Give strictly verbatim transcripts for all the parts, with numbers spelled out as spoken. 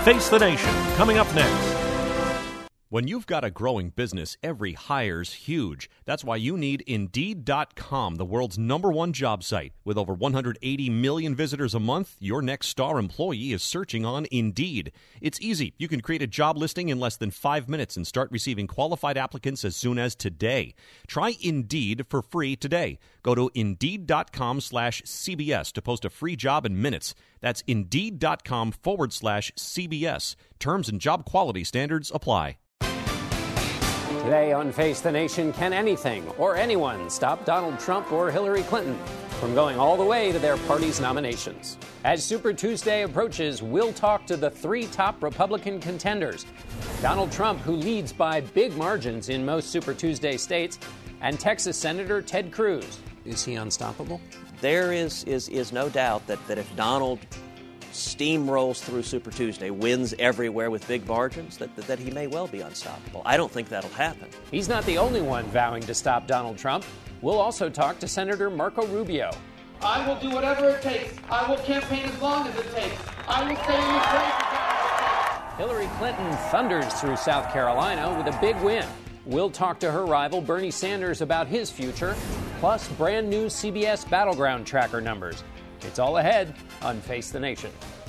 Face the Nation, coming up next. When you've got a growing business, every hire's huge. That's why you need Indeed dot com, the world's number one job site. With over one hundred eighty million visitors a month, your next star employee is searching on Indeed. It's easy. You can create a job listing in less than five minutes and start receiving qualified applicants as soon as today. Try Indeed for free today. Go to Indeed dot com slash C B S to post a free job in minutes. That's Indeed dot com forward slash C B S. Terms and job quality standards apply. Today on Face the Nation, can anything or anyone stop Donald Trump or Hillary Clinton from going all the way to their party's nominations? As Super Tuesday approaches, we'll talk to the three top Republican contenders. Donald Trump, who leads by big margins in most Super Tuesday states, and Texas Senator Ted Cruz. Is he unstoppable? There is is is no doubt that, that if Donald steamrolls through Super Tuesday, wins everywhere with big margins, that, that that he may well be unstoppable. I don't think that'll happen. He's not the only one vowing to stop Donald Trump. We'll also talk to Senator Marco Rubio. I will do whatever it takes. I will campaign as long as it takes. I will stay in this race as long as it takes. Hillary Clinton thunders through South Carolina with a big win. We'll talk to her rival Bernie Sanders about his future, plus brand new C B S Battleground Tracker numbers. It's all ahead on Face the Nation.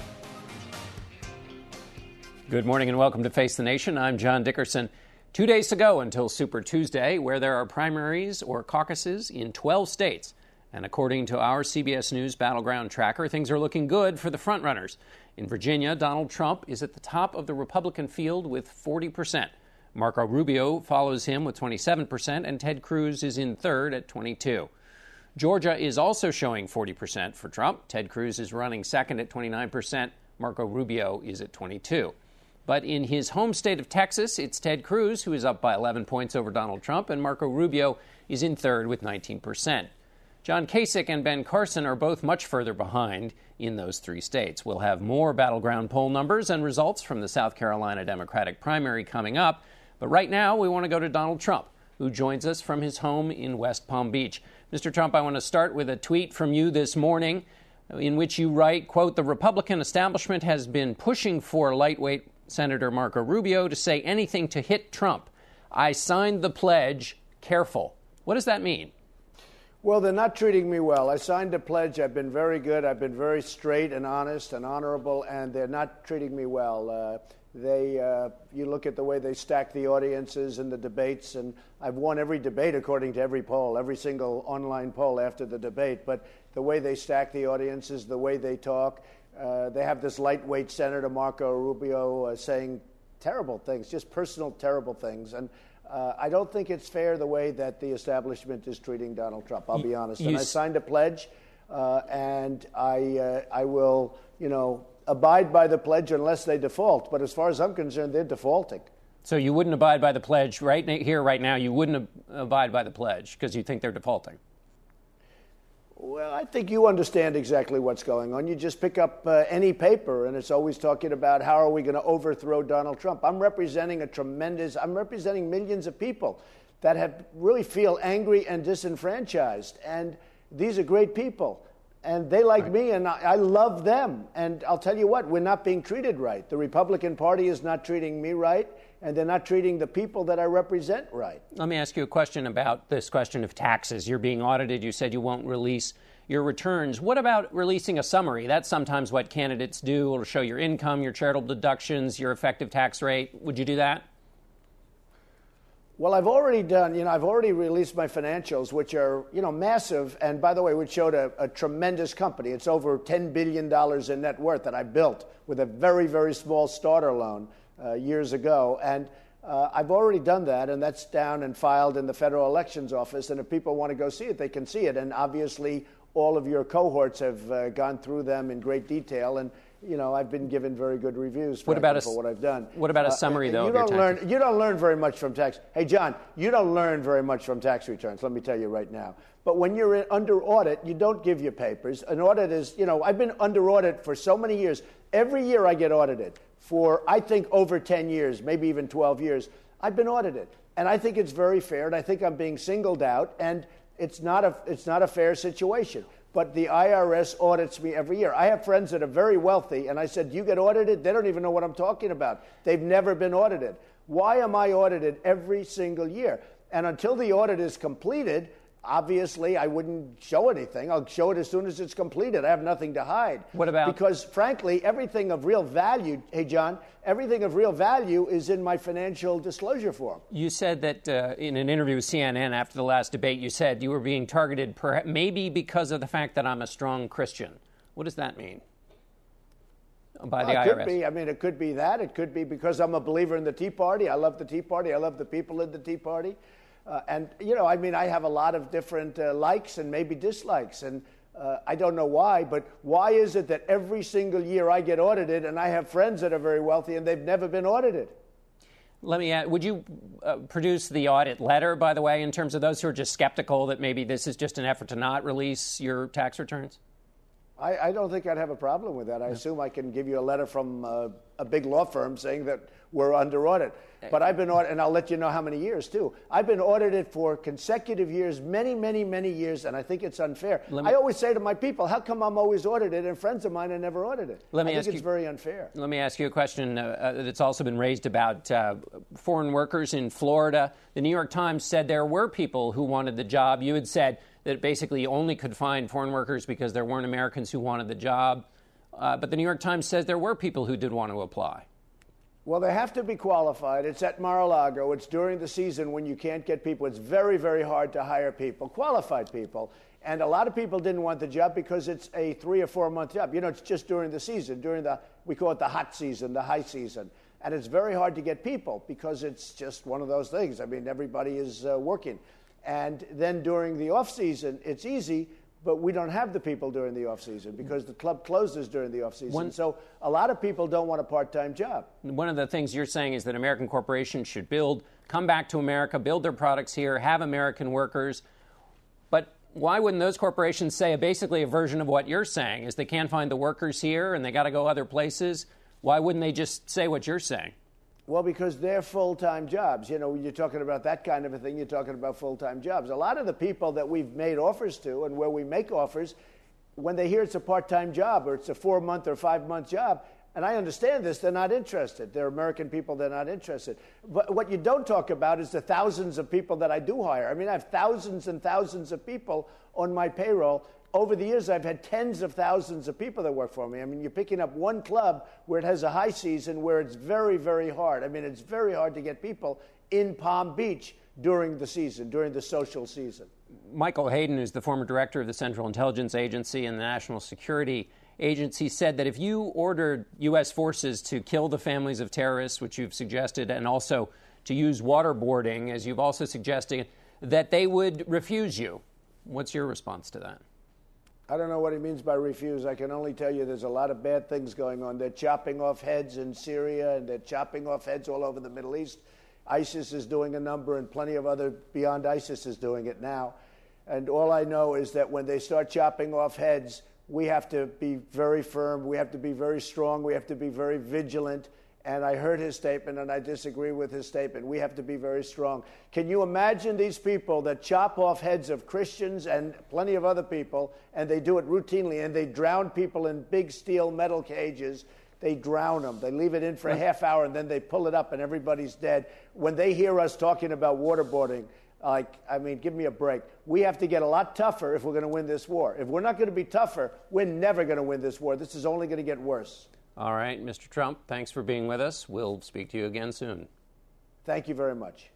Good morning and welcome to Face the Nation. I'm John Dickerson. Two days to go until Super Tuesday, where there are primaries or caucuses in twelve states. And according to our C B S News Battleground Tracker, things are looking good for the frontrunners. In Virginia, Donald Trump is at the top of the Republican field with forty percent. Marco Rubio follows him with twenty-seven percent, and Ted Cruz is in third at twenty-two percent. Georgia is also showing forty percent for Trump. Ted Cruz is running second at twenty-nine percent. Marco Rubio is at twenty-two percent. But in his home state of Texas, it's Ted Cruz who is up by eleven points over Donald Trump, and Marco Rubio is in third with nineteen percent. John Kasich and Ben Carson are both much further behind in those three states. We'll have more battleground poll numbers and results from the South Carolina Democratic primary coming up. But right now, we want to go to Donald Trump, who joins us from his home in West Palm Beach. Mister Trump, I want to start with a tweet from you this morning in which you write, quote, "The Republican establishment has been pushing for lightweight Senator Marco Rubio to say anything to hit Trump. I signed the pledge. Careful." What does that mean? Well, they're not treating me well. I signed a pledge. I've been very good. I've been very straight and honest and honorable, and they're not treating me well. Uh, they, uh, you look at the way they stack the audiences and the debates, and I've won every debate according to every poll, every single online poll after the debate. But the way they stack the audiences, the way they talk, uh, they have this lightweight Senator Marco Rubio uh, saying terrible things, just personal terrible things. And Uh, I don't think it's fair the way that the establishment is treating Donald Trump. I'll be honest. And I signed a pledge, uh, and I uh, I will, you know, abide by the pledge unless they default. But as far as I'm concerned, they're defaulting. So you wouldn't abide by the pledge right here, right now. You wouldn't ab- abide by the pledge because you think they're defaulting. Well, I think you understand exactly what's going on. You just pick up uh, any paper, and it's always talking about how are we going to overthrow Donald Trump. I'm representing a tremendous, I'm representing millions of people that have really feel angry and disenfranchised. And these are great people, and they like right. me, and I, I love them. And I'll tell you what, we're not being treated right. The Republican Party is not treating me right, and they're not treating the people that I represent right. Let me ask you a question about this question of taxes. You're being audited. You said you won't release your returns. What about releasing a summary? That's sometimes what candidates do. It'll show your income, your charitable deductions, your effective tax rate. Would you do that? Well, I've already done, you know, I've already released my financials, which are, you know, massive. And by the way, which showed a, a tremendous company. It's over ten billion dollars in net worth that I built with a very, very small starter loan uh, years ago. And uh, I've already done that, and that's down and filed in the Federal Elections Office. And if people want to go see it, they can see it. And obviously, all of your cohorts have uh, gone through them in great detail. And you know, I've been given very good reviews for, what about a, for what I've done. What about a summary, uh, though, you of don't your learn. You don't learn very much from tax. Hey, John, you don't learn very much from tax returns. Let me tell you right now. But when you're in, under audit, you don't give your papers. An audit is, you know, I've been under audit for so many years. Every year I get audited for, I think, over ten years, maybe even twelve years. I've been audited, and I think it's very fair, and I think I'm being singled out, and it's not a, it's not a fair situation. but the I R S audits me every year. I have friends that are very wealthy, and I said, do you get audited? They don't even know what I'm talking about. They've never been audited. Why am I audited every single year? And until the audit is completed, obviously, I wouldn't show anything. I'll show it as soon as it's completed. I have nothing to hide. What about? Because, frankly, everything of real value, hey, John, everything of real value is in my financial disclosure form. You said that uh, in an interview with C N N after the last debate, you said you were being targeted perhaps, maybe because of the fact that I'm a strong Christian. What does that mean? By the well, it I R S? Could be. I mean, it could be that. It could be because I'm a believer in the Tea Party. I love the Tea Party. I love the people in the Tea Party. Uh, and, you know, I mean, I have a lot of different uh, likes and maybe dislikes. And uh, I don't know why, but why is it that every single year I get audited and I have friends that are very wealthy and they've never been audited? Let me add, would you uh, produce the audit letter, by the way, in terms of those who are just skeptical that maybe this is just an effort to not release your tax returns? I, I don't think I'd have a problem with that. I assume I can give you a letter from uh, a big law firm saying that we're under audit. But I've been audited, and I'll let you know how many years, too. I've been audited for consecutive years, many, many, many years, and I think it's unfair. Me, I always say to my people, how come I'm always audited and friends of mine are never audited? Let me I ask think it's you, very unfair. Let me ask you a question uh, uh, that's also been raised about uh, foreign workers in Florida. The New York Times said there were people who wanted the job. You had said that basically you only could find foreign workers because there weren't Americans who wanted the job. Uh, but the New York Times says there were people who did want to apply. Well, they have to be qualified. It's at Mar-a-Lago. It's during the season when you can't get people. It's very, very hard to hire people, qualified people. And a lot of people didn't want the job because it's a three or four month job. You know, it's just during the season, during the, we call it the hot season, the high season. And it's very hard to get people because it's just one of those things. I mean, everybody is uh, working. And then during the off season, it's easy. But we don't have the people during the off-season because the club closes during the off-season. One, so a lot of people don't want a part-time job. One of the things you're saying is that American corporations should build, come back to America, build their products here, have American workers. But why wouldn't those corporations say basically a version of what you're saying, is they can't find the workers here and they got to go other places? Why wouldn't they just say what you're saying? Well, because they're full-time jobs. You know, when you're talking about that kind of a thing, you're talking about full-time jobs. A lot of the people that we've made offers to and where we make offers, when they hear it's a part-time job or it's a four-month or five-month job, and I understand this, they're not interested. They're American people, they're not interested. But what you don't talk about is the thousands of people that I do hire. I mean, I have thousands and thousands of people on my payroll. Over the years, I've had tens of thousands of people that work for me. I mean, you're picking up one club where it has a high season where it's very, very hard. I mean, it's very hard to get people in Palm Beach during the season, during the social season. Michael Hayden, who's the former director of the Central Intelligence Agency and the National Security Agency, said that if you ordered U S forces to kill the families of terrorists, which you've suggested, and also to use waterboarding, as you've also suggested, that they would refuse you. What's your response to that? I don't know what he means by refuse. I can only tell you there's a lot of bad things going on. They're chopping off heads in Syria, and they're chopping off heads all over the Middle East. ISIS is doing a number, and plenty of other beyond ISIS is doing it now. And all I know is that when they start chopping off heads, we have to be very firm. We have to be very strong. We have to be very vigilant. And I heard his statement, and I disagree with his statement. We have to be very strong. Can you imagine these people that chop off heads of Christians and plenty of other people, and they do it routinely, and they drown people in big steel metal cages? They drown them. They leave it in for a half hour, and then they pull it up, and everybody's dead. When they hear us talking about waterboarding, like, I mean, give me a break. We have to get a lot tougher if we're going to win this war. If we're not going to be tougher, we're never going to win this war. This is only going to get worse. All right, Mister Trump, thanks for being with us. We'll speak to you again soon. Thank you very much.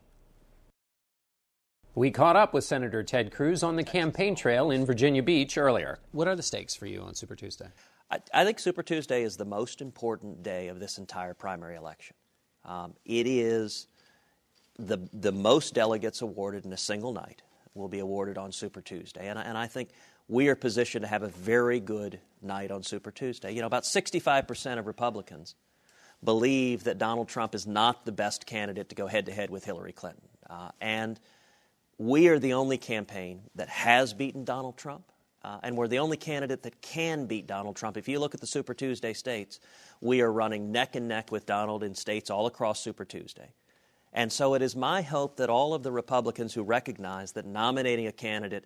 We caught up with Senator Ted Cruz on the campaign trail in Virginia Beach earlier. What are the stakes for you on Super Tuesday? I, I think Super Tuesday is the most important day of this entire primary election. Um, it is the the most delegates awarded in a single night will be awarded on Super Tuesday, and, and I think we are positioned to have a very good night on Super Tuesday. You know, about sixty-five percent of Republicans believe that Donald Trump is not the best candidate to go head-to-head with Hillary Clinton. Uh, and we are the only campaign that has beaten Donald Trump, uh, and we're the only candidate that can beat Donald Trump. If you look at the Super Tuesday states, we are running neck and neck with Donald in states all across Super Tuesday. And so it is my hope that all of the Republicans who recognize that nominating a candidate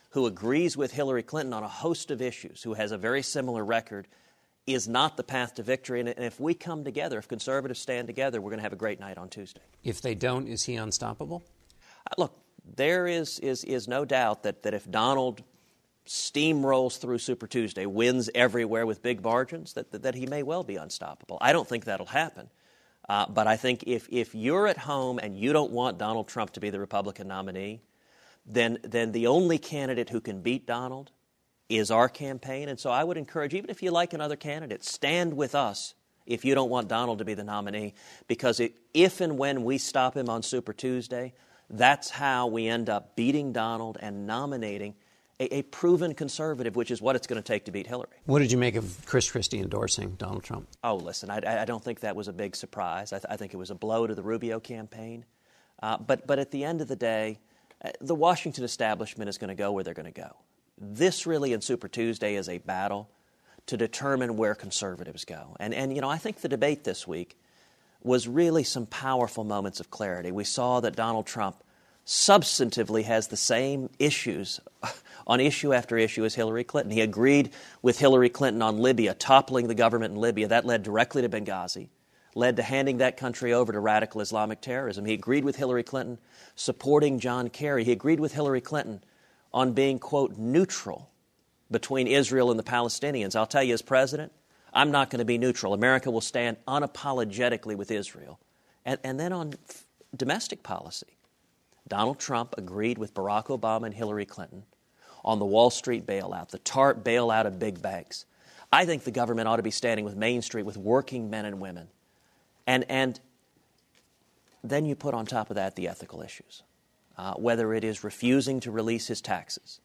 who agrees with Hillary Clinton on a host of issues, who has a very similar record, is not the path to victory. And if we come together, if conservatives stand together, we're going to have a great night on Tuesday. If they don't, is he unstoppable? Uh, look, there is, is, is no doubt that, that if Donald steamrolls through Super Tuesday, wins everywhere with big margins, that, that, that he may well be unstoppable. I don't think that'll happen. Uh, but I think if, if you're at home and you don't want Donald Trump to be the Republican nominee, then, then the only candidate who can beat Donald is our campaign. And so I would encourage, even if you like another candidate, stand with us if you don't want Donald to be the nominee, because it, if and when we stop him on Super Tuesday, that's how we end up beating Donald and nominating a, a proven conservative, which is what it's going to take to beat Hillary. What did you make of Chris Christie endorsing Donald Trump? Oh, listen, I, I don't think that was a big surprise. I, th- I think it was a blow to the Rubio campaign. Uh, but, but at the end of the day, uh, the Washington establishment is going to go where they're going to go. This really, in Super Tuesday, is a battle to determine where conservatives go. And, and you know, I think the debate this week was really some powerful moments of clarity. We saw that Donald Trump substantively has the same issues on issue after issue as Hillary Clinton. He agreed with Hillary Clinton on Libya, toppling the government in Libya. That led directly to Benghazi, led to handing that country over to radical Islamic terrorism. He agreed with Hillary Clinton supporting John Kerry. He agreed with Hillary Clinton on being, quote, neutral between Israel and the Palestinians. I'll tell you, as president, I'm not going to be neutral. America will stand unapologetically with Israel. And, and then on f- domestic policy, Donald Trump agreed with Barack Obama and Hillary Clinton on the Wall Street bailout, the TARP bailout of big banks. I think the government ought to be standing with Main Street, with working men and women. And, and then you put on top of that the ethical issues, uh, whether it is refusing to release his taxes.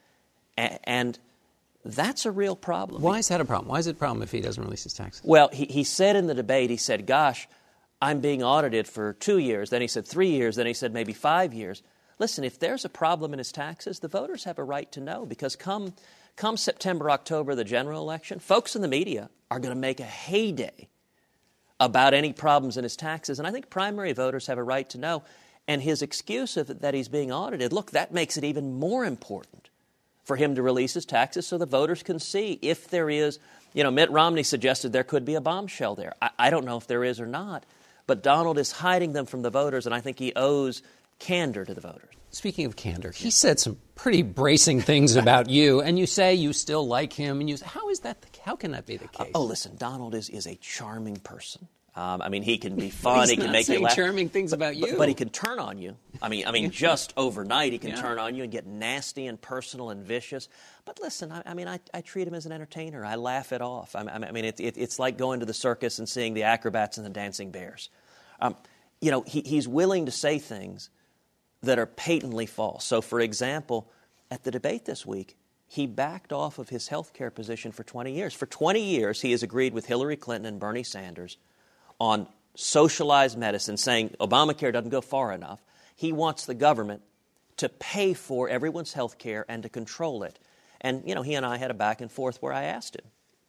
A- and that's a real problem. Why is that a problem? Why is it a problem if he doesn't release his taxes? Well, he, he said in the debate, he said, gosh, I'm being audited for two years. Then he said three years. Then he said maybe five years. Listen, if there's a problem in his taxes, the voters have a right to know, because come, come September, October, the general election, folks in the media are going to make a heyday about any problems in his taxes. And I think primary voters have a right to know. And his excuse of that he's being audited, look, that makes it even more important for him to release his taxes so the voters can see if there is, you know, Mitt Romney suggested there could be a bombshell there. I, I don't know if there is or not. But Donald is hiding them from the voters, and I think he owes candor to the voters. Speaking of candor, he said some pretty bracing things about you, and you say you still like him. And you say, how is that? The, how can that be the case? Uh, oh, listen, Donald is, is a charming person. Um, I mean, he can be fun. He's he can not make you saying laugh. charming things about you, but, but he can turn on you. I mean, I mean, just overnight he can yeah. turn on you and get nasty and personal and vicious. But listen, I, I mean, I, I treat him as an entertainer. I laugh it off. I, I mean, it, it, it's like going to the circus and seeing the acrobats and the dancing bears. Um, you know, he, he's willing to say things that are patently false. So, for example, at the debate this week, he backed off of his health care position for twenty years. For twenty years, he has agreed with Hillary Clinton and Bernie Sanders on socialized medicine, saying Obamacare doesn't go far enough. He wants the government to pay for everyone's health care and to control it. And, you know, he and I had a back and forth where I asked him,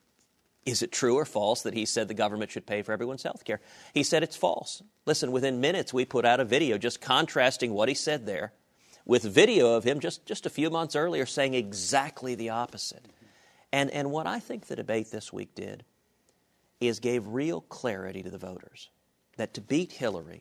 is it true or false that he said the government should pay for everyone's health care? He said it's false. Listen, within minutes, we put out a video just contrasting what he said there with video of him just, just a few months earlier saying exactly the opposite. And, and what I think the debate this week did is gave real clarity to the voters that to beat Hillary,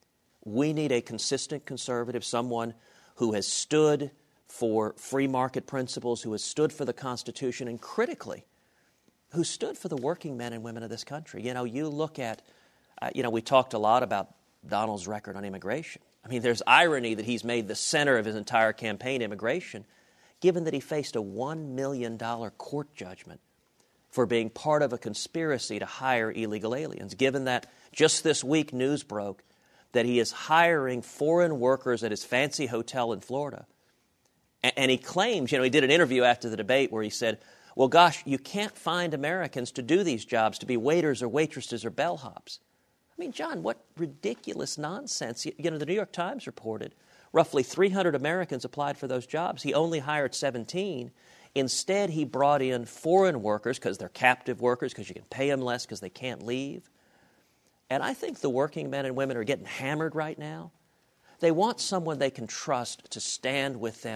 we need a consistent conservative, someone who has stood for free market principles, who has stood for the Constitution, and critically, who stood for the working men and women of this country. You know, you look at, uh, you know, we talked a lot about Donald's record on immigration. I mean, there's irony that he's made the center of his entire campaign immigration, given that he faced a one million dollars court judgment for being part of a conspiracy to hire illegal aliens, given that just this week news broke that he is hiring foreign workers at his fancy hotel in Florida. And, and he claims, you know, he did an interview after the debate where he said, well, gosh, you can't find Americans to do these jobs, to be waiters or waitresses or bellhops. I mean, John, what ridiculous nonsense. You, you know, the New York Times reported roughly three hundred Americans applied for those jobs. He only hired seventeen. Instead, he brought in foreign workers because they're captive workers, because you can pay them less because they can't leave. And I think the working men and women are getting hammered right now. They want someone they can trust to stand with them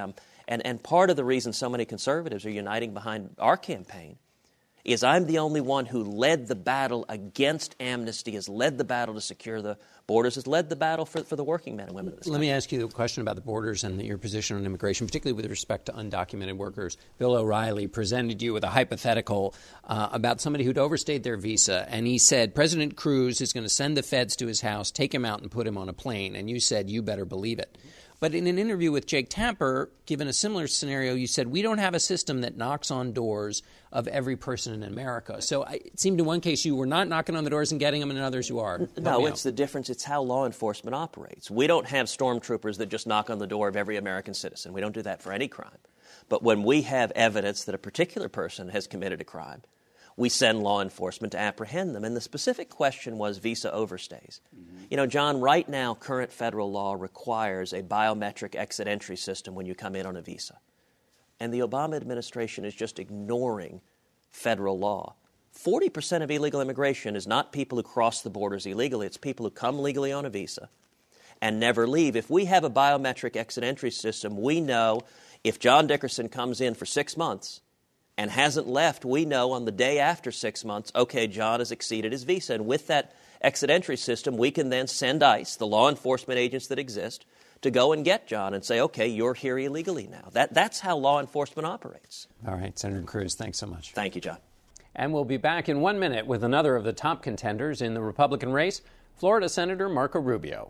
And, and part of the reason so many conservatives are uniting behind our campaign is I'm the only one who led the battle against amnesty, has led the battle to secure the borders, has led the battle for, for the working men and women of this Let country. me ask you a question about the borders and your position on immigration, particularly with respect to undocumented workers. Bill O'Reilly presented you with a hypothetical uh, about somebody who'd overstayed their visa, and he said President Cruz is going to send the feds to his house, take him out, and put him on a plane. And you said, you better believe it. But in an interview with Jake Tapper, given a similar scenario, you said, we don't have a system that knocks on doors of every person in America. So I, it seemed in one case you were not knocking on the doors and getting them, and in others you are. Help no, it's out. the difference. It's how law enforcement operates. We don't have stormtroopers that just knock on the door of every American citizen. We don't do that for any crime. But when we have evidence that a particular person has committed a crime, we send law enforcement to apprehend them. And the specific question was visa overstays. Mm-hmm. You know, John, right now, current federal law requires a biometric exit-entry system when you come in on a visa. And the Obama administration is just ignoring federal law. forty percent of illegal immigration is not people who cross the borders illegally. It's people who come legally on a visa and never leave. If we have a biometric exit-entry system, we know if John Dickerson comes in for six months and hasn't left, we know on the day after six months, okay, John has exceeded his visa. And with that exit-entry system, we can then send ICE, the law enforcement agents that exist, to go and get John and say, okay, you're here illegally now. That, that's how law enforcement operates. All right, Senator Cruz, thanks so much. Thank you, John. And we'll be back in one minute with another of the top contenders in the Republican race, Florida Senator Marco Rubio.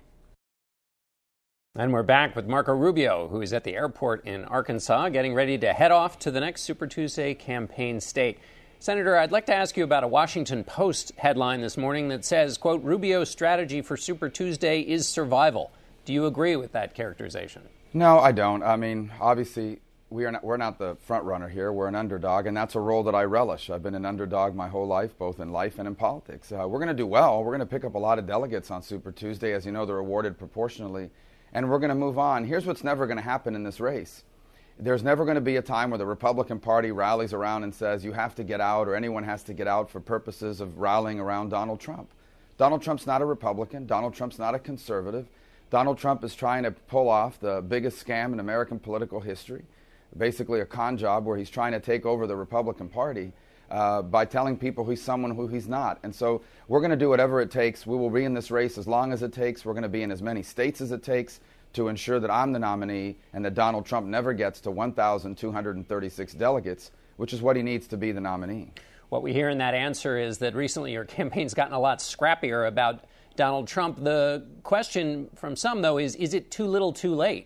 And we're back with Marco Rubio, who is at the airport in Arkansas, getting ready to head off to the next Super Tuesday campaign state. Senator, I'd like to ask you about a Washington Post headline this morning that says, quote, Rubio's strategy for Super Tuesday is survival. Do you agree with that characterization? No, I don't. I mean, obviously, we are not, we're not the front runner here. We're an underdog, and that's a role that I relish. I've been an underdog my whole life, both in life and in politics. Uh, we're going to do well. We're going to pick up a lot of delegates on Super Tuesday. As you know, they're awarded proportionally. And we're going to move on. Here's what's never going to happen in this race. There's never going to be a time where the Republican Party rallies around and says you have to get out or anyone has to get out for purposes of rallying around Donald Trump. Donald Trump's not a Republican. Donald Trump's not a conservative. Donald Trump is trying to pull off the biggest scam in American political history, basically a con job where he's trying to take over the Republican Party uh, by telling people he's someone who he's not. And so we're going to do whatever it takes. We will be in this race as long as it takes. We're going to be in as many states as it takes to ensure that I'm the nominee and that Donald Trump never gets to one thousand two hundred thirty-six delegates, which is what he needs to be the nominee. What we hear in that answer is that recently your campaign's gotten a lot scrappier about Donald Trump. The question from some, though, is, is it too little too late?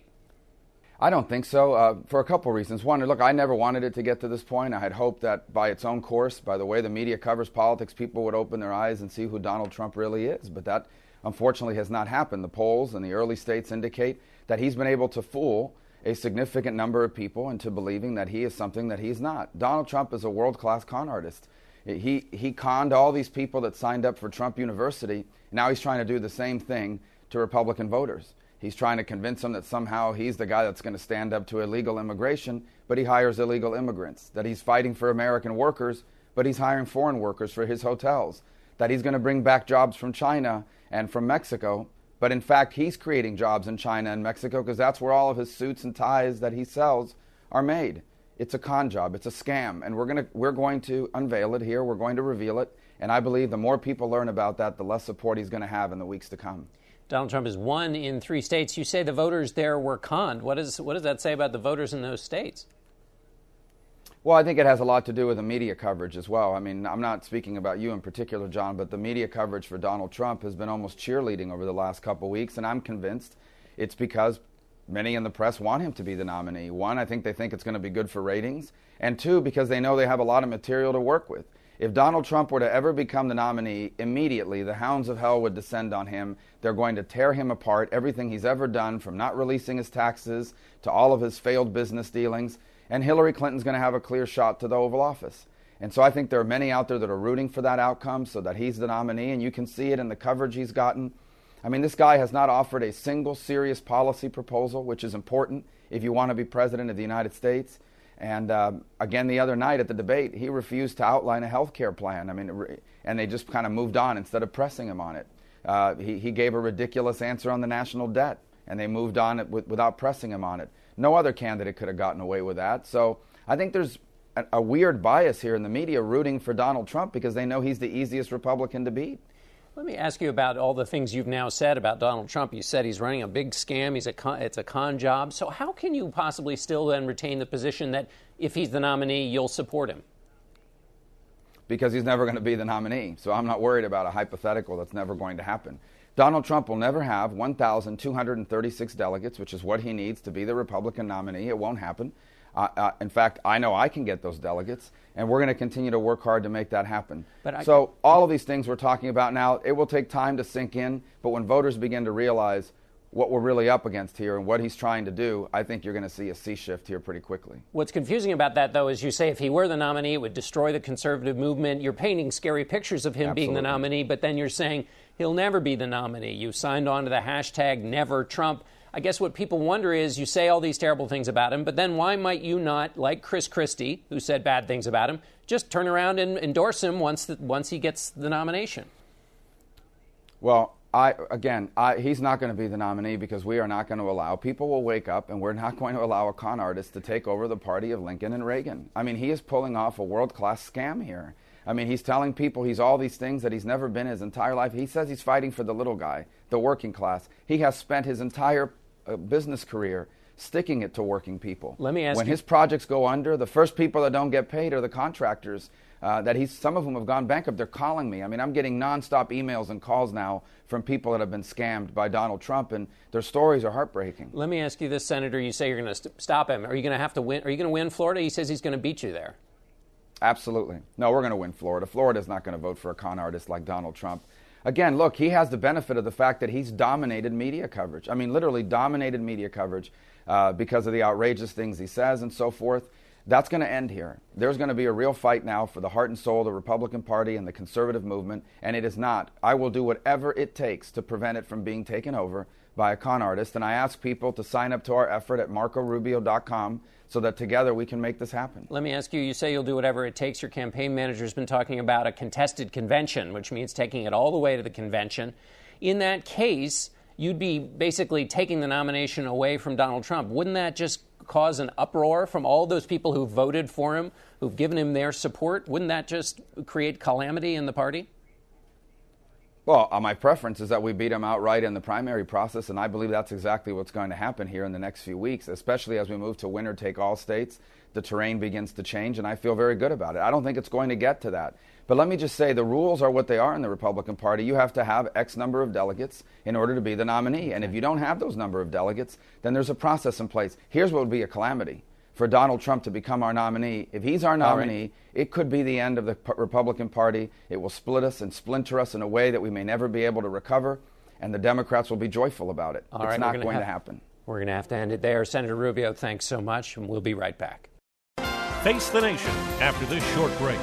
I don't think so, uh, for a couple reasons. One, look, I never wanted it to get to this point. I had hoped that by its own course, by the way the media covers politics, people would open their eyes and see who Donald Trump really is. But that, unfortunately, has not happened. The polls and the early states indicate that he's been able to fool a significant number of people into believing that he is something that he's not. Donald Trump is a world-class con artist. He, he conned all these people that signed up for Trump University. Now he's trying to do the same thing to Republican voters. He's trying to convince them that somehow he's the guy that's going to stand up to illegal immigration, but he hires illegal immigrants. That he's fighting for American workers, but he's hiring foreign workers for his hotels. That he's going to bring back jobs from China and from Mexico, but in fact he's creating jobs in China and Mexico because that's where all of his suits and ties that he sells are made. It's a con job. It's a scam, and we're going to we're going to unveil it here. We're going to reveal it, and I believe the more people learn about that, the less support he's going to have in the weeks to come. Donald Trump has won in three states. You say the voters there were conned. What is what does that say about the voters in those states? Well, I think it has a lot to do with the media coverage as well. I mean, I'm not speaking about you in particular, John, but the media coverage for Donald Trump has been almost cheerleading over the last couple weeks, and I'm convinced it's because many in the press want him to be the nominee. One, I think they think it's going to be good for ratings, and two, because they know they have a lot of material to work with. If Donald Trump were to ever become the nominee, immediately the hounds of hell would descend on him. They're going to tear him apart, everything he's ever done, from not releasing his taxes to all of his failed business dealings. And Hillary Clinton's going to have a clear shot to the Oval Office. And so I think there are many out there that are rooting for that outcome so that he's the nominee, and you can see it in the coverage he's gotten. I mean, this guy has not offered a single serious policy proposal, which is important if you want to be president of the United States. And uh, again, the other night at the debate, he refused to outline a health care plan. I mean, and they just kind of moved on instead of pressing him on it. Uh, he, he gave a ridiculous answer on the national debt. and they moved on it with, without pressing him on it. No other candidate could have gotten away with that. So I think there's a, a weird bias here in the media rooting for Donald Trump because they know he's the easiest Republican to beat. Let me ask you about all the things you've now said about Donald Trump. You said he's running a big scam. He's a con, it's a con job. So how can you possibly still then retain the position that if he's the nominee, you'll support him? Because he's never going to be the nominee. So I'm not worried about a hypothetical that's never going to happen. Donald Trump will never have one thousand two hundred thirty-six delegates, which is what he needs to be the Republican nominee. It won't happen. Uh, uh, in fact, I know I can get those delegates, and we're going to continue to work hard to make that happen. But I, so all of these things we're talking about now, it will take time to sink in, but when voters begin to realize what we're really up against here and what he's trying to do, I think you're going to see a sea shift here pretty quickly. What's confusing about that, though, is you say if he were the nominee, it would destroy the conservative movement. You're painting scary pictures of him Absolutely. being the nominee, but then you're saying he'll never be the nominee. You signed on to the hashtag Never Trump. I guess what people wonder is you say all these terrible things about him, but then why might you not, like Chris Christie, who said bad things about him, just turn around and endorse him once the, once he gets the nomination? Well, I again, I, he's not going to be the nominee because we are not going to allow, people will wake up and we're not going to allow a con artist to take over the party of Lincoln and Reagan. I mean, he is pulling off a world-class scam here. I mean, he's telling people he's all these things that he's never been his entire life. He says he's fighting for the little guy, the working class. He has spent his entire uh, business career sticking it to working people. Let me ask when you- his projects go under, the first people that don't get paid are the contractors. Uh, that he's, some of whom have gone bankrupt. They're calling me. I mean, I'm getting nonstop emails and calls now from people that have been scammed by Donald Trump, and their stories are heartbreaking. Let me ask you this, Senator. You say you're going to st- stop him. Are you going to have to win? Are you going to win Florida? He says he's going to beat you there. Absolutely. No, we're going to win Florida. Florida's not going to vote for a con artist like Donald Trump. Again, look, he has the benefit of the fact that he's dominated media coverage. I mean, literally dominated media coverage uh, because of the outrageous things he says and so forth. That's going to end here. There's going to be a real fight now for the heart and soul of the Republican Party and the conservative movement, and it is not. I will do whatever it takes to prevent it from being taken over by a con artist, and I ask people to sign up to our effort at marco rubio dot com so that together we can make this happen. Let me ask you, you say you'll do whatever it takes. Your campaign manager's been talking about a contested convention, which means taking it all the way to the convention. In that case, you'd be basically taking the nomination away from Donald Trump. Wouldn't that just cause an uproar from all those people who voted for him, who've given him their support? Wouldn't that just create calamity in the party? Well, uh, my preference is that we beat him outright in the primary process, and I believe that's exactly what's going to happen here in the next few weeks, especially as we move to winner-take-all states. The terrain begins to change, and I feel very good about it. I don't think it's going to get to that. But let me just say, the rules are what they are in the Republican Party. You have to have X number of delegates in order to be the nominee. And if you don't have those number of delegates, then there's a process in place. Here's what would be a calamity. For Donald Trump to become our nominee, if he's our nominee, right, it could be the end of the P- Republican Party. It will split us and splinter us in a way that we may never be able to recover, and the Democrats will be joyful about it. All it's right, not going have, to happen. We're going to have to end it there. Senator Rubio, thanks so much, and we'll be right back. Face the Nation after this short break.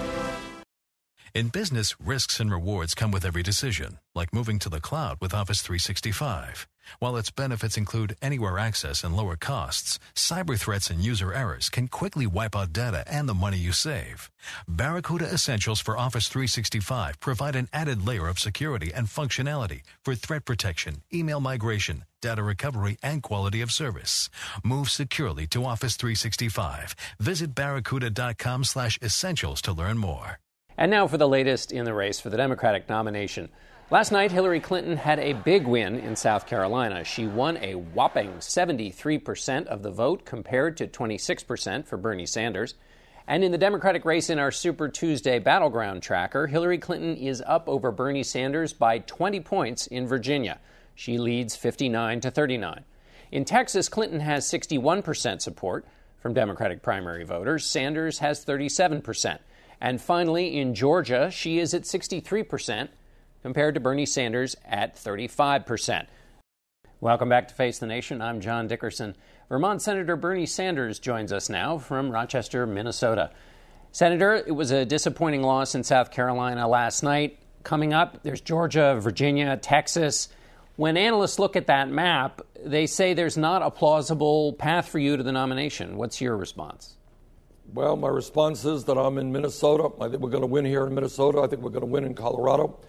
In business, risks and rewards come with every decision, like moving to the cloud with Office three sixty-five. While its benefits include anywhere access and lower costs, cyber threats and user errors can quickly wipe out data and the money you save. Barracuda Essentials for Office three sixty-five provide an added layer of security and functionality for threat protection, email migration, data recovery, and quality of service. Move securely to Office three sixty-five. Visit barracuda.com slash essentials to learn more. And now for the latest in the race for the Democratic nomination. Last night, Hillary Clinton had a big win in South Carolina. She won a whopping seventy-three percent of the vote compared to twenty-six percent for Bernie Sanders. And in the Democratic race in our Super Tuesday Battleground tracker, Hillary Clinton is up over Bernie Sanders by twenty points in Virginia. She leads fifty-nine to thirty-nine. In Texas, Clinton has sixty-one percent support from Democratic primary voters. Sanders has thirty-seven percent. And finally, in Georgia, she is at sixty-three percent compared to Bernie Sanders at thirty-five percent. Welcome back to Face the Nation. I'm John Dickerson. Vermont Senator Bernie Sanders joins us now from Rochester, Minnesota. Senator, it was a disappointing loss in South Carolina last night. Coming up, there's Georgia, Virginia, Texas. When analysts look at that map, they say there's not a plausible path for you to the nomination. What's your response? Well, my response is that I'm in Minnesota. I think we're going to win here in Minnesota. I think we're going to win in Colorado.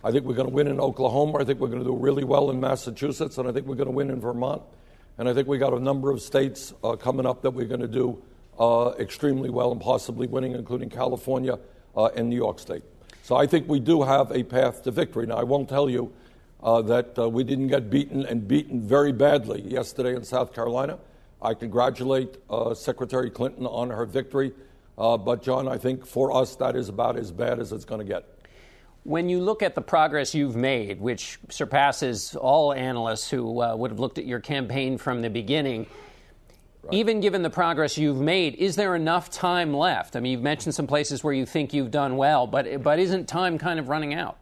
I think we're going to win in Oklahoma. I think we're going to do really well in Massachusetts, and I think we're going to win in Vermont. And I think we got a number of states uh, coming up that we're going to do uh, extremely well and possibly winning, including California uh, and New York State. So I think we do have a path to victory. Now, I won't tell you uh, that uh, we didn't get beaten and beaten very badly yesterday in South Carolina. I congratulate uh, Secretary Clinton on her victory. Uh, but, John, I think for us that is about as bad as it's going to get. When you look at the progress you've made, which surpasses all analysts who uh, would have looked at your campaign from the beginning, right. Even given the progress you've made, is there enough time left? I mean, you've mentioned some places where you think you've done well, but but isn't time kind of running out?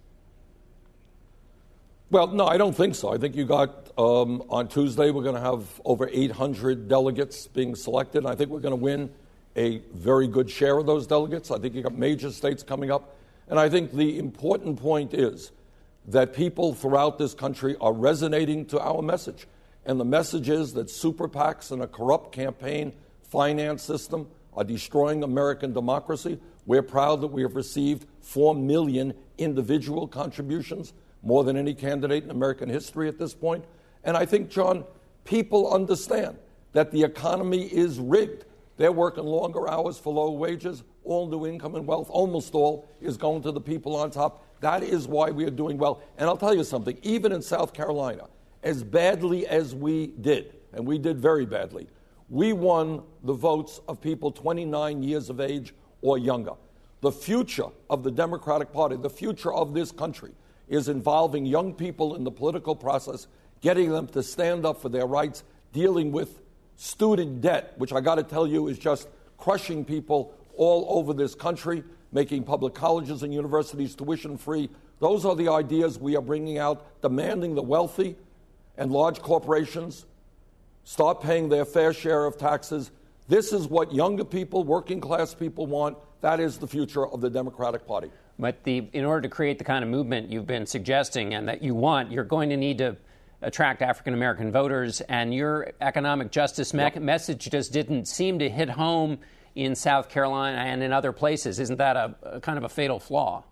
Well, no, I don't think so. I think you got, um, on Tuesday, we're going to have over eight hundred delegates being selected. I think we're going to win a very good share of those delegates. I think you got major states coming up. And I think the important point is that people throughout this country are resonating to our message. And the message is that super PACs and a corrupt campaign finance system are destroying American democracy. We're proud that we have received four million individual contributions, more than any candidate in American history at this point. And I think, John, people understand that the economy is rigged. They're working longer hours for low wages. All new income and wealth, almost all, is going to the people on top. That is why we are doing well. And I'll tell you something, even in South Carolina, as badly as we did, and we did very badly, we won the votes of people twenty-nine years of age or younger. The future of the Democratic Party, the future of this country, is involving young people in the political process, getting them to stand up for their rights, dealing with student debt, which I got to tell you is just crushing people all over this country, making public colleges and universities tuition-free. Those are the ideas we are bringing out, demanding the wealthy and large corporations start paying their fair share of taxes. This is what younger people, working-class people want. That is the future of the Democratic Party. But the, in order to create the kind of movement you've been suggesting and that you want, you're going to need to attract African-American voters, and your economic justice me- yep. message just didn't seem to hit home in South Carolina and in other places. Isn't that a, a kind of a fatal flaw?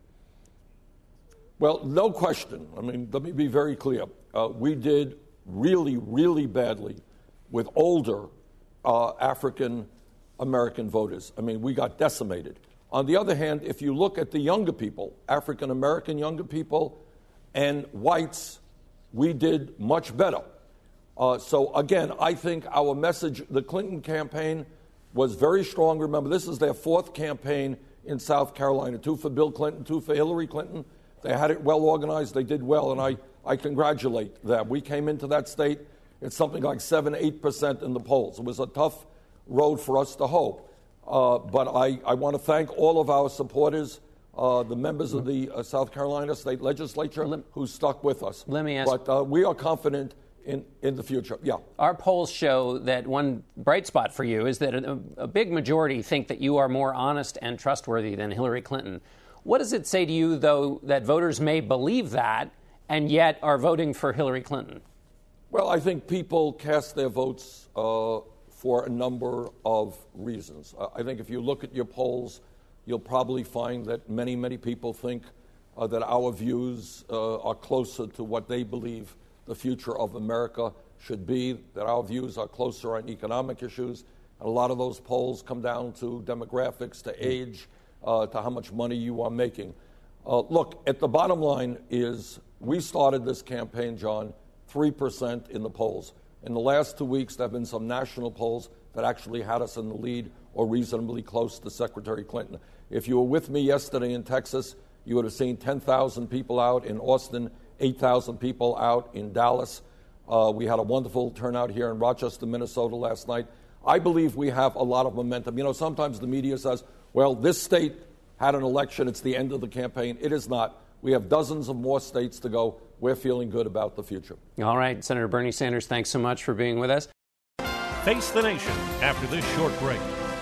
Well, no question. I mean, let me be very clear. Uh, we did really, really badly with older uh, African-American voters. I mean, we got decimated. On the other hand, if you look at the younger people, African-American younger people and whites, we did much better. Uh, so, again, I think our message, the Clinton campaign, was very strong. Remember, this is their fourth campaign in South Carolina, two for Bill Clinton, two for Hillary Clinton. They had it well organized. They did well, and I, I congratulate them. We came into that state, it's something like seven, eight percent in the polls. It was a tough road for us to hope. Uh, but I, I want to thank all of our supporters, uh, the members of the uh, South Carolina State Legislature who stuck with us. Let me ask. But uh, we are confident in, in the future. Yeah. Our polls show that one bright spot for you is that a, a big majority think that you are more honest and trustworthy than Hillary Clinton. What does it say to you, though, that voters may believe that and yet are voting for Hillary Clinton? Well, I think people cast their votes uh, for a number of reasons. Uh, I think if you look at your polls, you'll probably find that many, many people think uh, that our views uh, are closer to what they believe the future of America should be, that our views are closer on economic issues. And a lot of those polls come down to demographics, to age, uh, to how much money you are making. Uh, look, at the bottom line is we started this campaign, John, three percent in the polls. In the last two weeks, there have been some national polls that actually had us in the lead or reasonably close to Secretary Clinton. If you were with me yesterday in Texas, you would have seen ten thousand people out in Austin, eight thousand people out in Dallas. Uh, we had a wonderful turnout here in Rochester, Minnesota last night. I believe we have a lot of momentum. You know, sometimes the media says, well, this state had an election, it's the end of the campaign. It is not. We have dozens of more states to go. We're feeling good about the future. All right, Senator Bernie Sanders, thanks so much for being with us. Face the Nation after this short break.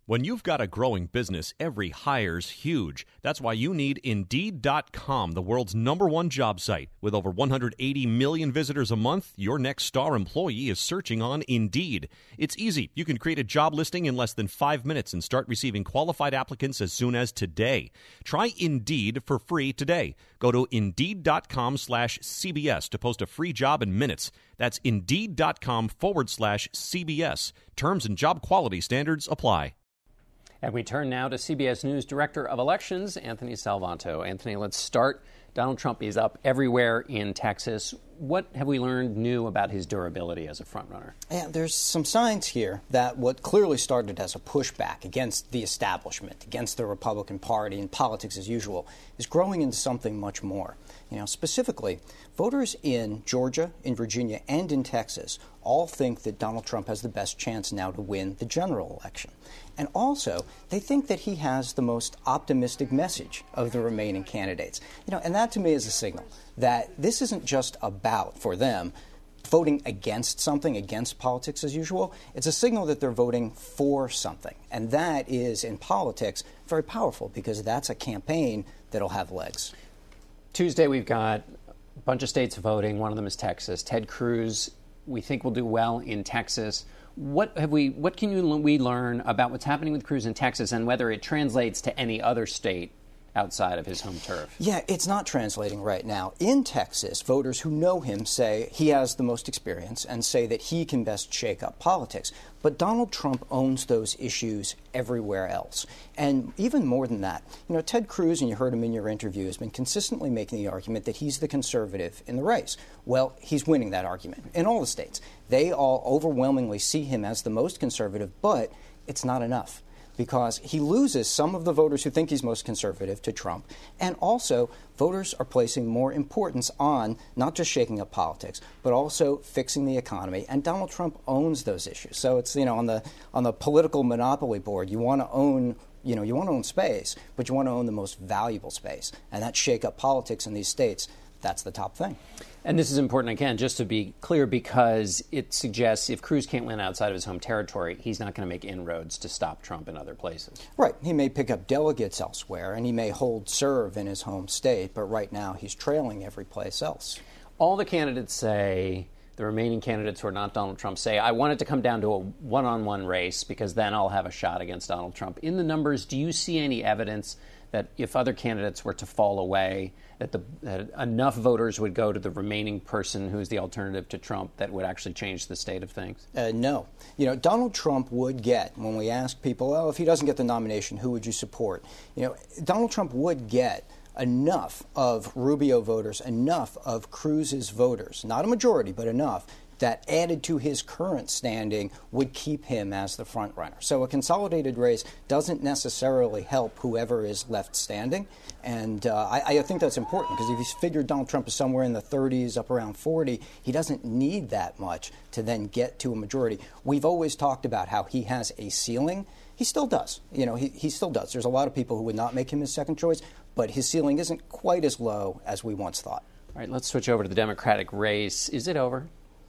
When you've got a growing business, every hire's huge. That's why you need Indeed dot com, the world's number one job site. With over one hundred eighty million visitors a month, your next star employee is searching on Indeed. It's easy. You can create a job listing in less than five minutes and start receiving qualified applicants as soon as today. Try Indeed for free today. Go to Indeed dot com slash C B S to post a free job in minutes. That's Indeed dot com forward slash C B S. Terms and job quality standards apply. And we turn now to C B S News Director of Elections, Anthony Salvanto. Anthony, let's start. Donald Trump is up everywhere in Texas. What have we learned new about his durability as a frontrunner? Yeah, there's some signs here that what clearly started as a pushback against the establishment, against the Republican Party and politics as usual, is growing into something much more. You know, specifically, voters in Georgia, in Virginia, and in Texas all think that Donald Trump has the best chance now to win the general election. And also, they think that he has the most optimistic message of the remaining candidates. You know, and that to me is a signal that this isn't just about, for them, voting against something, against politics as usual. It's a signal that they're voting for something. And that is, in politics, very powerful because that's a campaign that'll have legs. Tuesday, we've got a bunch of states voting. One of them is Texas. Ted Cruz, we think, will do well in Texas. What have we? What can you, we learn about what's happening with Cruz in Texas and whether it translates to any other state outside of his home turf? Yeah, it's not translating right now. In Texas, voters who know him say he has the most experience and say that he can best shake up politics. But Donald Trump owns those issues everywhere else. And even more than that, you know, Ted Cruz, and you heard him in your interview, has been consistently making the argument that he's the conservative in the race. Well, he's winning that argument in all the states. They all overwhelmingly see him as the most conservative, but it's not enough, because he loses some of the voters who think he's most conservative to Trump. And also, voters are placing more importance on not just shaking up politics, but also fixing the economy. And Donald Trump owns those issues. So it's, you know, on the on the political monopoly board, you want to own, you know, you want to own space, but you want to own the most valuable space. And that shake up politics in these states, that's the top thing. And this is important, again, just to be clear, because it suggests if Cruz can't win outside of his home territory, he's not going to make inroads to stop Trump in other places. Right. He may pick up delegates elsewhere, and he may hold serve in his home state, but right now he's trailing every place else. All the candidates say, the remaining candidates who are not Donald Trump say, I want it to come down to a one-on-one race because then I'll have a shot against Donald Trump. In the numbers, do you see any evidence that if other candidates were to fall away, that, the, that enough voters would go to the remaining person who's the alternative to Trump that would actually change the state of things? Uh, no. You know, Donald Trump would get, when we ask people, oh, if he doesn't get the nomination, who would you support? You know, Donald Trump would get enough of Rubio voters, enough of Cruz's voters, not a majority, but enough, that added to his current standing would keep him as the front runner. So a consolidated race doesn't necessarily help whoever is left standing. And uh, I, I think that's important because if you figure Donald Trump is somewhere in the thirties, up around forty, he doesn't need that much to then get to a majority. We've always talked about how he has a ceiling. He still does. You know, he, he still does. There's a lot of people who would not make him his second choice, but his ceiling isn't quite as low as we once thought. All right, let's switch over to the Democratic race. Is it over?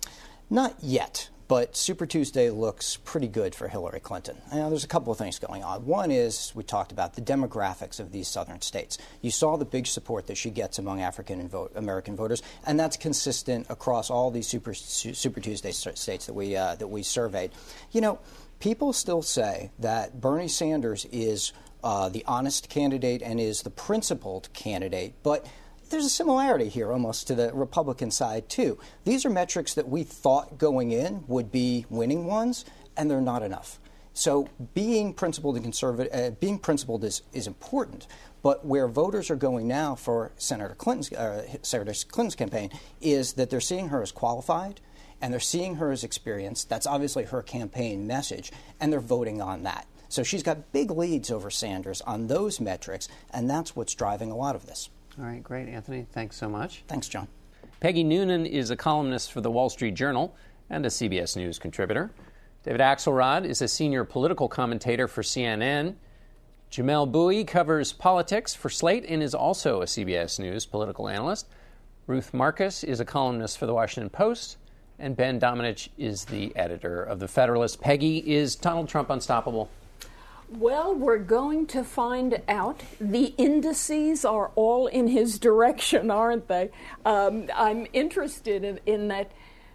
Not yet, but Super Tuesday looks pretty good for Hillary Clinton. Now, there's a couple of things going on. One is, we talked about the demographics of these southern states. You saw the big support that she gets among African vote, American voters, and that's consistent across all these Super, Super Tuesday states that we, uh, that we surveyed. You know, people still say that Bernie Sanders is uh, the honest candidate and is the principled candidate, but there's a similarity here almost to the Republican side, too. These are metrics that we thought going in would be winning ones, and they're not enough. So being principled and conservative, uh, being principled is, is important, but where voters are going now for Senator Clinton's, uh, Senator Clinton's campaign is that they're seeing her as qualified, and they're seeing her as experienced. That's obviously her campaign message, and they're voting on that. So she's got big leads over Sanders on those metrics, and that's what's driving a lot of this. All right, great, Anthony. Thanks so much. Thanks, John. Peggy Noonan is a columnist for the Wall Street Journal and a C B S News contributor. David Axelrod is a senior political commentator for C N N. Jamelle Bouie covers politics for Slate and is also a C B S News political analyst. Ruth Marcus is a columnist for the Washington Post. And Ben Domenech is the editor of The Federalist. Peggy, is Donald Trump unstoppable? Well, we're going to find out. The indices are all in his direction, aren't they? Um, I'm interested in, in that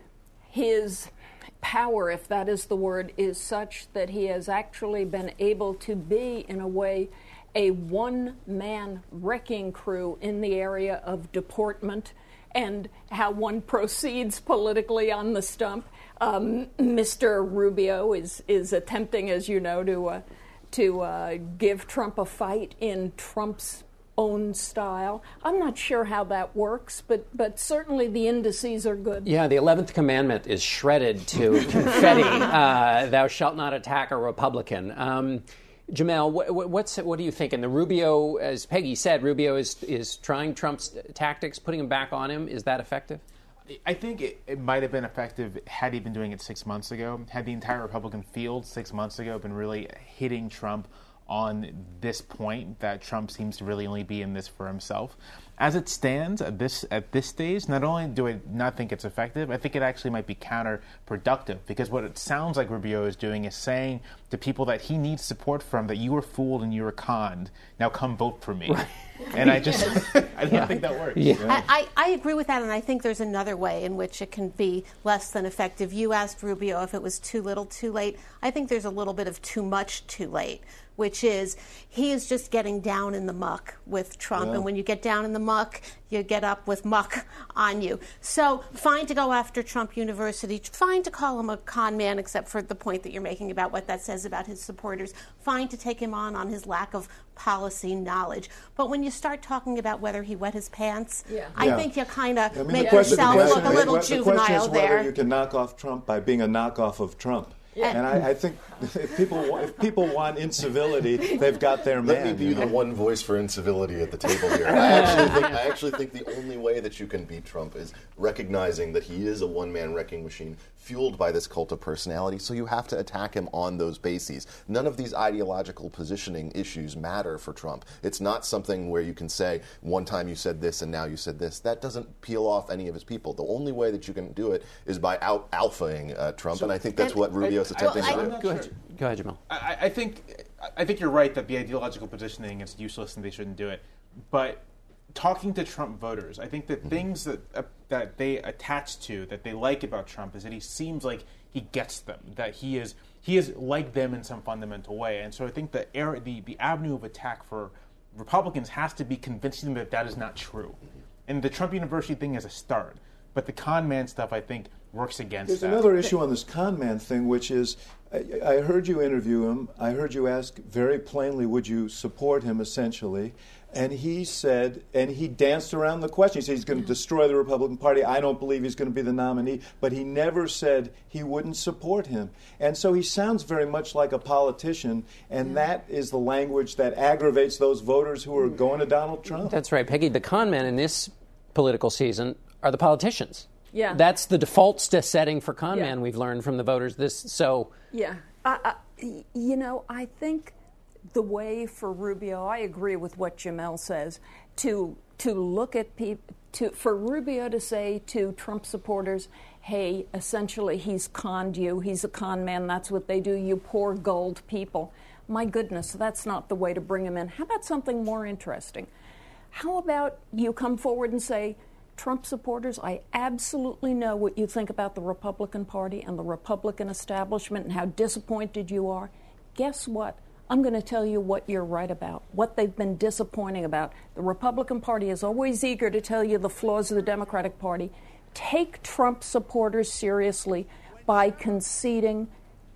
his power, if that is the word, is such that he has actually been able to be, in a way, a one-man wrecking crew in the area of deportment and how one proceeds politically on the stump. Um, Mister Rubio is, is attempting, as you know, to... Uh, to uh, give Trump a fight in Trump's own style. I'm not sure how that works, but but certainly the indices are good. Yeah, the eleventh commandment is shredded to confetti. uh, Thou shalt not attack a Republican. Um, Jamelle, what, what's what do you think? And the Rubio, as Peggy said, Rubio is is trying Trump's tactics, putting him back on him. Is that effective? I think it, it might have been effective had he been doing it six months ago, had the entire Republican field six months ago been really hitting Trump on this point that Trump seems to really only be in this for himself. As it stands at this at this stage, not only do I not think it's effective, I think it actually might be counterproductive, because what it sounds like Rubio is doing is saying to people that he needs support from that you were fooled and you were conned, now come vote for me. Right. And I just, I don't yeah. think that works. Yeah. I, I agree with that, and I think there's another way in which it can be less than effective. You asked Rubio if it was too little, too late. I think there's a little bit of too much, too late, which is he is just getting down in the muck with Trump. Yeah. And when you get down in the muck, you get up with muck on you. So fine to go after Trump University, fine to call him a con man, except for the point that you're making about what that says about his supporters, fine to take him on on his lack of policy knowledge. But when you start talking about whether he wet his pants, yeah. I yeah. think you kind of I mean, make question, yourself question, look a little the juvenile question is there. Whether you can knock off Trump by being a knockoff of Trump. Yeah. And I, I think if people if people want incivility, they've got their man. Let me be the one voice for incivility at the table here. I actually think I actually think the only way that you can beat Trump is recognizing that he is a one-man wrecking machine fueled by this cult of personality, so you have to attack him on those bases. None of these ideological positioning issues matter for Trump. It's not something where you can say, one time you said this and now you said this. That doesn't peel off any of his people. The only way that you can do it is by out-alphaing uh, Trump, so, and I think that's and, what Rubio's attempting I, I, to do. Go ahead, go ahead, Jamelle. I, I think I think you're right that the ideological positioning is useless and they shouldn't do it. But talking to Trump voters, I think the mm-hmm. things that uh, that they attach to, that they like about Trump, is that he seems like he gets them, that he is he is like them in some fundamental way. And so I think the air, the, the avenue of attack for Republicans has to be convincing them that that is not true. And the Trump University thing is a start. But the con man stuff, I think, works against There's that. There's another issue on this con man thing, which is, I, I heard you interview him. I heard you ask very plainly, would you support him, essentially? And he said, and he danced around the question. He said he's going to destroy the Republican Party. I don't believe he's going to be the nominee. But he never said he wouldn't support him. And so he sounds very much like a politician, and that is the language that aggravates those voters who are going to Donald Trump. That's right, Peggy. The con man in this political season are the politicians. Yeah. That's the default setting for con yeah. man we've learned from the voters. This so. Yeah. I, I, you know, I think the way for Rubio, I agree with what Jamelle says, to to look at people, to for Rubio to say to Trump supporters, hey, essentially he's conned you, he's a con man, that's what they do, you poor gold people. My goodness, that's not the way to bring him in. How about something more interesting? How about you come forward and say, Trump supporters, I absolutely know what you think about the Republican Party and the Republican establishment and how disappointed you are. Guess what? I'm going to tell you what you're right about, what they've been disappointing about. The Republican Party is always eager to tell you the flaws of the Democratic Party. Take Trump supporters seriously by conceding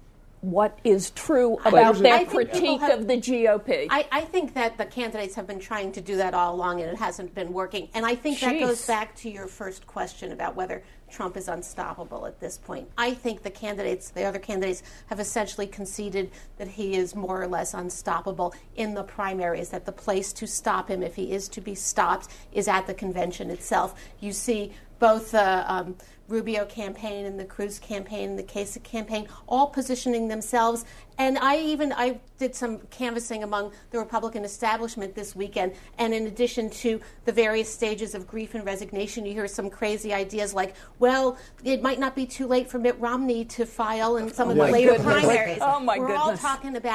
what is true about their critique have, of the G O P. I, I think that the candidates have been trying to do that all along, and it hasn't been working. And I think Jeez. that goes back to your first question about whether Trump is unstoppable at this point. I think the candidates, the other candidates, have essentially conceded that he is more or less unstoppable in the primaries, that the place to stop him, if he is to be stopped, is at the convention itself. You see both the um, Rubio campaign and the Cruz campaign and the Kasich campaign all positioning themselves. And I even I did some canvassing among the Republican establishment this weekend. And in addition to the various stages of grief and resignation, you hear some crazy ideas like, well, it might not be too late for Mitt Romney to file in some of oh the later goodness. primaries. Oh my We're goodness. all talking about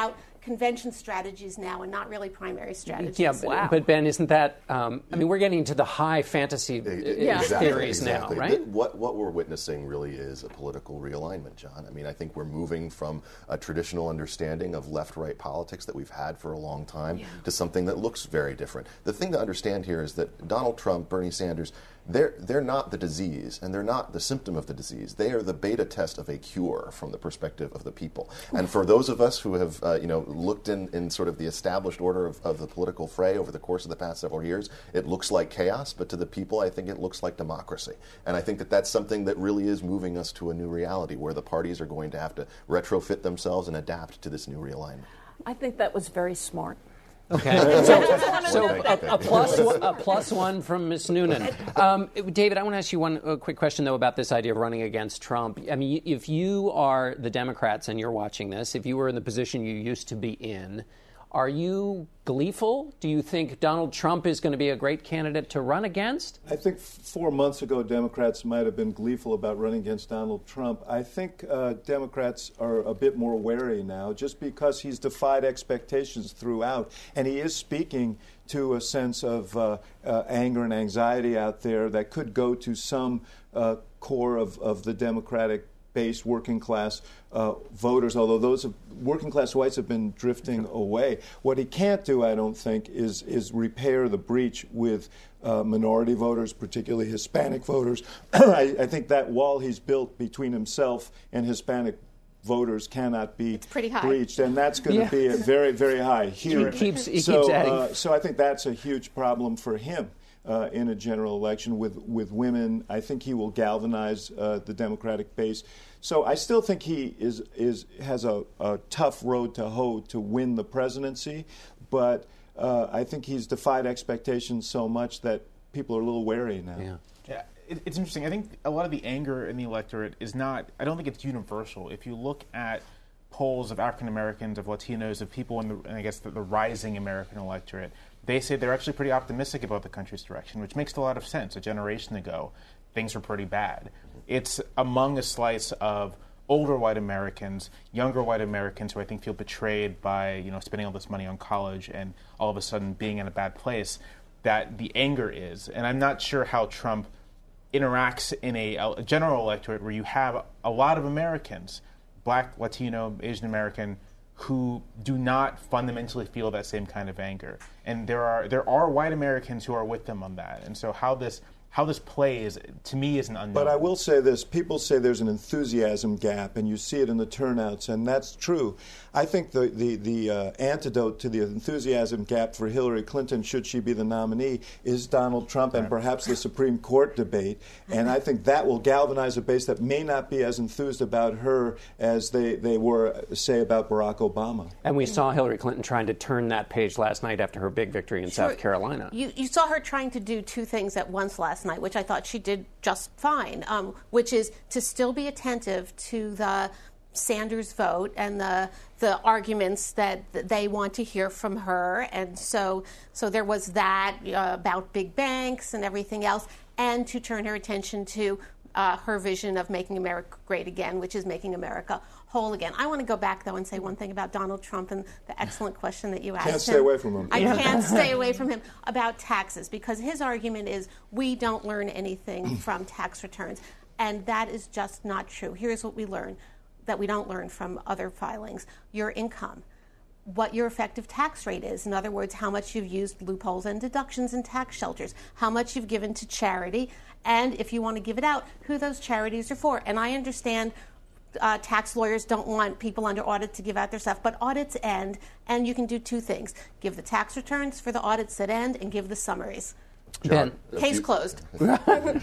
convention strategies now and not really primary strategies. Yeah, but, wow. but Ben, isn't that, um, I mean, we're getting into the high fantasy yeah. exactly, theories exactly. now, right? What, what we're witnessing really is a political realignment, John. I mean, I think we're moving from a traditional understanding of left-right politics that we've had for a long time yeah. to something that looks very different. The thing to understand here is that Donald Trump, Bernie Sanders, They're, they're not the disease, and they're not the symptom of the disease. They are the beta test of a cure from the perspective of the people. And for those of us who have, uh, you know, looked in, in sort of the established order of, of the political fray over the course of the past several years, it looks like chaos, but to the people, I think it looks like democracy. And I think that that's something that really is moving us to a new reality, where the parties are going to have to retrofit themselves and adapt to this new realignment. I think that was very smart. Okay, so, so a, a, plus one, a plus one from Miz Noonan. Um, David, I want to ask you one a quick question, though, about this idea of running against Trump. I mean, if you are the Democrats and you're watching this, if you were in the position you used to be in, are you gleeful? Do you think Donald Trump is going to be a great candidate to run against? I think four months ago, Democrats might have been gleeful about running against Donald Trump. I think uh, Democrats are a bit more wary now, just because he's defied expectations throughout, and he is speaking to a sense of uh, uh, anger and anxiety out there that could go to some uh, core of, of the Democratic base, working class uh, voters, although those have, working class whites have been drifting away. What he can't do, I don't think, is is repair the breach with uh, minority voters, particularly Hispanic voters. I, I think that wall he's built between himself and Hispanic voters cannot be breached, and that's going to yeah. be a very, very high here. He keeps, he so, keeps adding. Uh, so I think that's a huge problem for him. Uh, in a general election with, with women. I think he will galvanize uh, the Democratic base. So I still think he is is has a, a tough road to hoe to win the presidency, but uh, I think he's defied expectations so much that people are a little wary now. Yeah. Yeah, it, it's interesting. I think a lot of the anger in the electorate is not, I don't think it's universal. If you look at polls of African Americans, of Latinos, of people in the, I guess, the, the rising American electorate, they say they're actually pretty optimistic about the country's direction, which makes a lot of sense. A generation ago, things were pretty bad. It's among a slice of older white Americans, younger white Americans who I think feel betrayed by, you know, spending all this money on college and all of a sudden being in a bad place, that the anger is. And I'm not sure how Trump interacts in a, a general electorate where you have a lot of Americans, Black, Latino, Asian American, who do not fundamentally feel that same kind of anger. And there are there are white Americans who are with them on that. And so how this how this plays, to me, is an unknown. But I will say this. People say there's an enthusiasm gap, and you see it in the turnouts, and that's true. I think the, the, the uh, antidote to the enthusiasm gap for Hillary Clinton, should she be the nominee, is Donald Trump and perhaps the Supreme Court debate. And I think that will galvanize a base that may not be as enthused about her as they, they were, say, about Barack Obama. And we saw Hillary Clinton trying to turn that page last night after her big victory in sure. South Carolina. You, you saw her trying to do two things at once last night, which I thought she did just fine, um, which is to still be attentive to the Sanders vote and the the arguments that they want to hear from her. And so so there was that uh, about big banks and everything else, and to turn her attention to uh, her vision of making America great again, which is making America whole again. I want to go back, though, and say one thing about Donald Trump and the excellent question that you asked him. Can't stay away from him. I can't stay away from him about taxes, because his argument is we don't learn anything from tax returns, and that is just not true. Here's what we learn that we don't learn from other filings: your income, what your effective tax rate is. In other words, how much you've used loopholes and deductions in tax shelters, how much you've given to charity, and if you want to give it out, who those charities are for. And I understand uh, tax lawyers don't want people under audit to give out their stuff, but audits end, and you can do two things: give the tax returns for the audits that end, and give the summaries. Ben, case closed. Let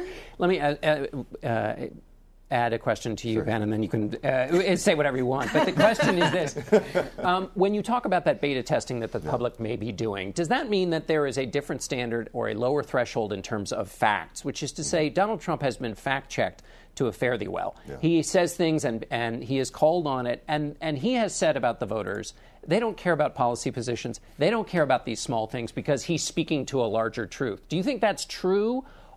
me uh, uh, uh, add a question to you, sure. Ben, and then you can uh, say whatever you want. But the question is this. Um, when you talk about that beta testing that the yeah. public may be doing, does that mean that there is a different standard or a lower threshold in terms of facts, which is to say Donald Trump has been fact-checked to a fare thee well. Yeah. He says things and, and he is called on it, and, and he has said about the voters, they don't care about policy positions. They don't care about these small things because he's speaking to a larger truth. Do you think that's true?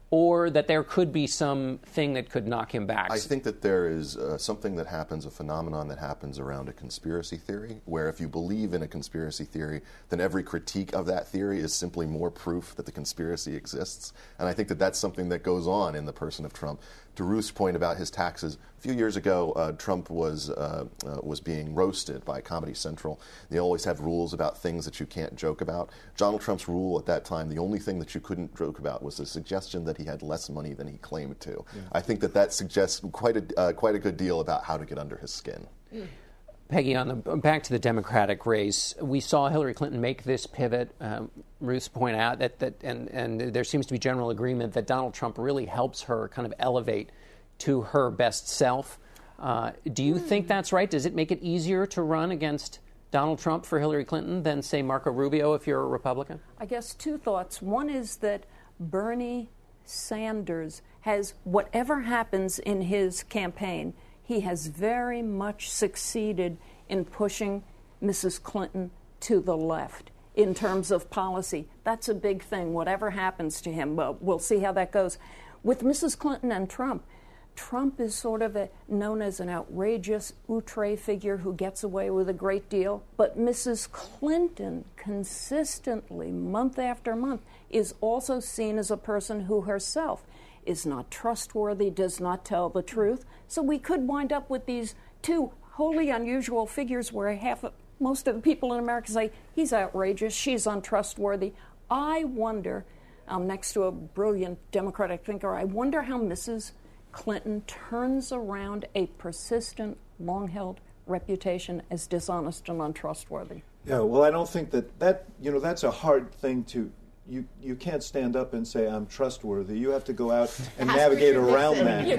or that there could be something that could knock him back? I think that there is uh, something that happens, a phenomenon that happens around a conspiracy theory, where if you believe in a conspiracy theory, then every critique of that theory is simply more proof that the conspiracy exists. And I think that that's something that goes on in the person of Trump. To Ruth's point about his taxes, a few years ago, uh, Trump was uh, uh, was being roasted by Comedy Central. They always have rules about things that you can't joke about. Donald Trump's rule at that time, the only thing that you couldn't joke about was the suggestion that he had less money than he claimed to. Yeah. I think that that suggests quite a uh, quite a good deal about how to get under his skin. Mm. Peggy, on the back to the Democratic race, we saw Hillary Clinton make this pivot. Um, Ruth's point out that that and and there seems to be general agreement that Donald Trump really helps her kind of elevate to her best self. Uh, do you think that's right? Does it make it easier to run against Donald Trump for Hillary Clinton than, say, Marco Rubio if you're a Republican? I guess two thoughts. One is that Bernie Sanders has, whatever happens in his campaign, he has very much succeeded in pushing Missus Clinton to the left in terms of policy. That's a big thing, whatever happens to him. Well, we'll see how that goes. With Missus Clinton and Trump, Trump is sort of a, known as an outrageous outre figure who gets away with a great deal. But Missus Clinton consistently, month after month, is also seen as a person who herself is not trustworthy, does not tell the truth. So we could wind up with these two wholly unusual figures where half of, most of the people in America say, he's outrageous, she's untrustworthy. I wonder, um, next to a brilliant Democratic thinker, I wonder how Missus Clinton turns around a persistent, long-held reputation as dishonest and untrustworthy. Yeah, well, I don't think that, that you know, that's a hard thing to, you you can't stand up and say, I'm trustworthy. You have to go out and navigate around that.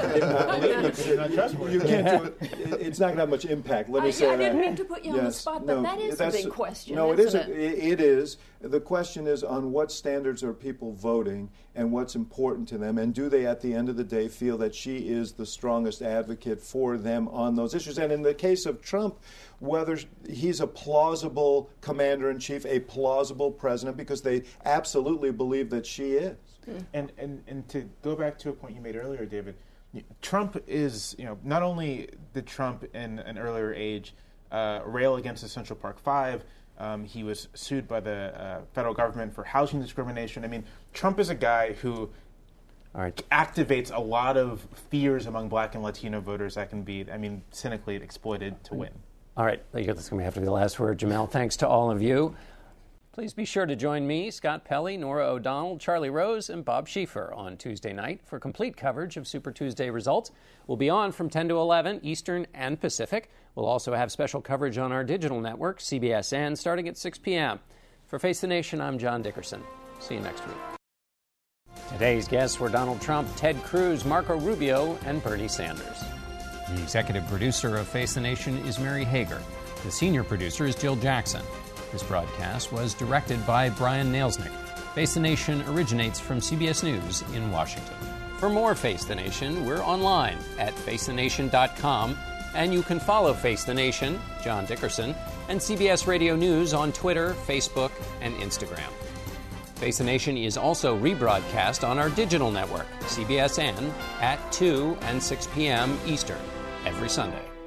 You can't do it. It's not going to have much impact. Let me I, say I that. I didn't mean to put you yes. on the spot, but no, that is a big question, No, it isn't isn't. it? It is. The question is on what standards are people voting and what's important to them, and do they, at the end of the day, feel that she is the strongest advocate for them on those issues? And in the case of Trump, whether he's a plausible commander-in-chief, a plausible president, because they absolutely believe that she is. And, and and to go back to a point you made earlier, David, Trump is, you know, not only did Trump in an earlier age uh, rail against the Central Park Five, um, he was sued by the uh, federal government for housing discrimination. I mean, Trump is a guy who All right. activates a lot of fears among Black and Latino voters that can be, I mean, cynically exploited to win. All right, that's going to have to be the last word, Jamel. Thanks to all of you. Please be sure to join me, Scott Pelley, Nora O'Donnell, Charlie Rose, and Bob Schieffer on Tuesday night for complete coverage of Super Tuesday results. We'll be on from ten to eleven Eastern and Pacific. We'll also have special coverage on our digital network, C B S N, starting at six p.m. For Face the Nation, I'm John Dickerson. See you next week. Today's guests were Donald Trump, Ted Cruz, Marco Rubio, and Bernie Sanders. The executive producer of Face the Nation is Mary Hager. The senior producer is Jill Jackson. This broadcast was directed by Brian Nailsnick. Face the Nation originates from C B S News in Washington. For more Face the Nation, we're online at face the nation dot com, and you can follow Face the Nation, John Dickerson, and C B S Radio News on Twitter, Facebook, and Instagram. Face the Nation is also rebroadcast on our digital network, C B S N, at two and six p.m. Eastern, every Sunday.